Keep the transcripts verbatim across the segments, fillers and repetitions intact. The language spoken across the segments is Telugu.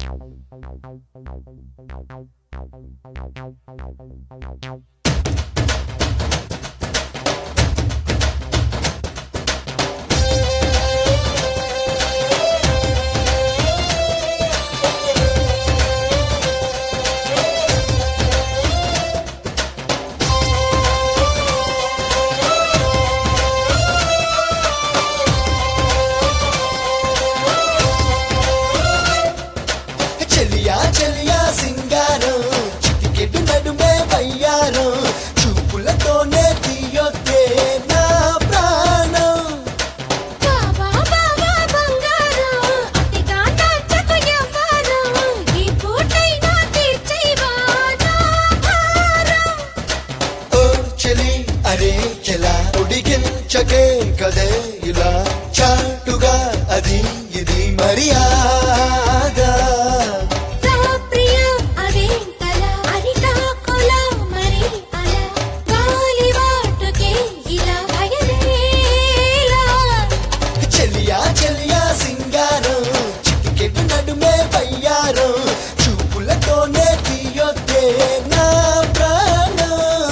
అరే చెలా ఉడికించకే కదే ఇలా చాటుగా అది ఇది మర్యాద చెలియా చెలియా సింగారం చిటికెడు నడుమే వయ్యారం చూపులతోనే తీయొద్దే నా ప్రాణం.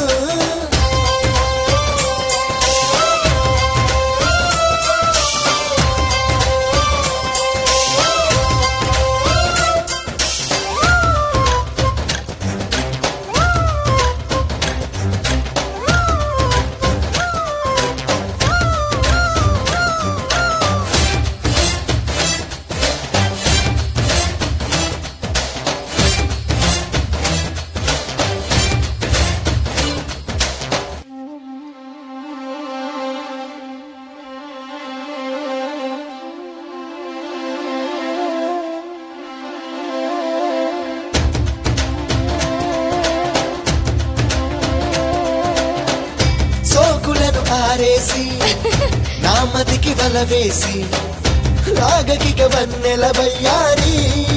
ఆరేసి నామదికి వల వేసి రాగకిక వన్నెల వయ్యారి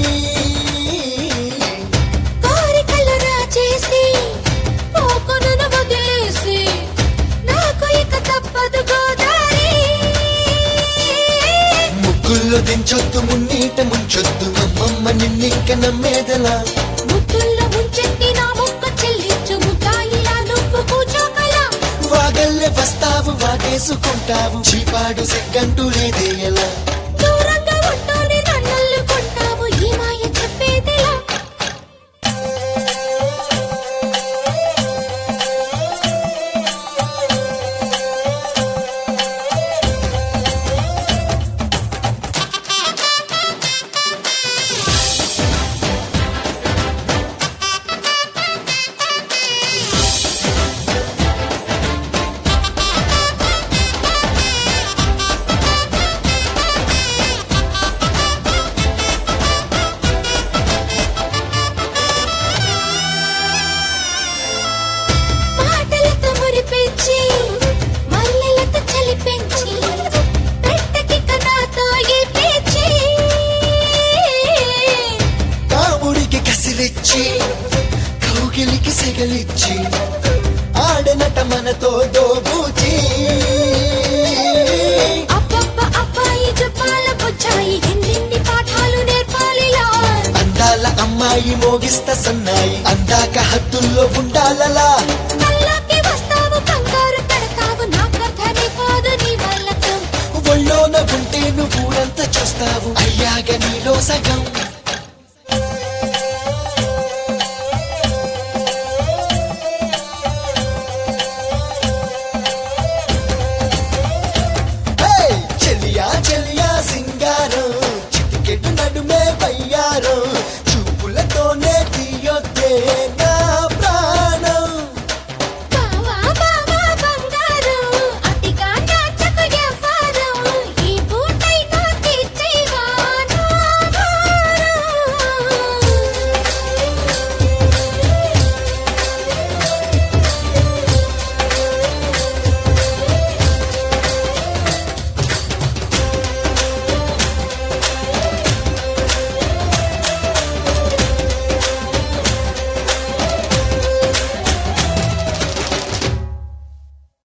కోరికలు రాచేసి పోకొనను వదిలేసి నాకు ఇక తప్పదు గోదారి. ముగ్గుల్లో దించొద్దు మున్నీట ముంచొద్దు అమ్మమ్మ నిన్నింక నమ్మేదలా ముగ్గుల్లో ముంచెత్తి నా ముక్క చెల్లించు ముద్దాయిలా నువ్వు కూచోకలా వాగల్లే వస్తావు వాటేసుకుంటావు చీపాడు సిగ్గంటూ లేదే ఎలా దూరంగా ఉంటూనే నన్నల్లుకుంటావు ఈ మాయ చెప్పేదిలా. మల్లెలతో చలిపెంచి పెట్టకిక నాతో ఈ పేచి కాముడికి కసిరిచ్చి కౌగిలికి సెగలిచ్చి ఆడనట మనతో దోబూచి అబ్బబ్బ అబ్బాయి జపాల బొచ్చాయి ఎన్నెన్ని పాఠాలు నేర్పాలిలా అందాల అమ్మాయి మోగిస్తా సన్నాయి అందాక హద్దుల్లో ఉండాలలా ఒళ్ళోన ఉంటే నువ్వు ఊరంతా చూస్తావు అయ్యాక నీలో సగం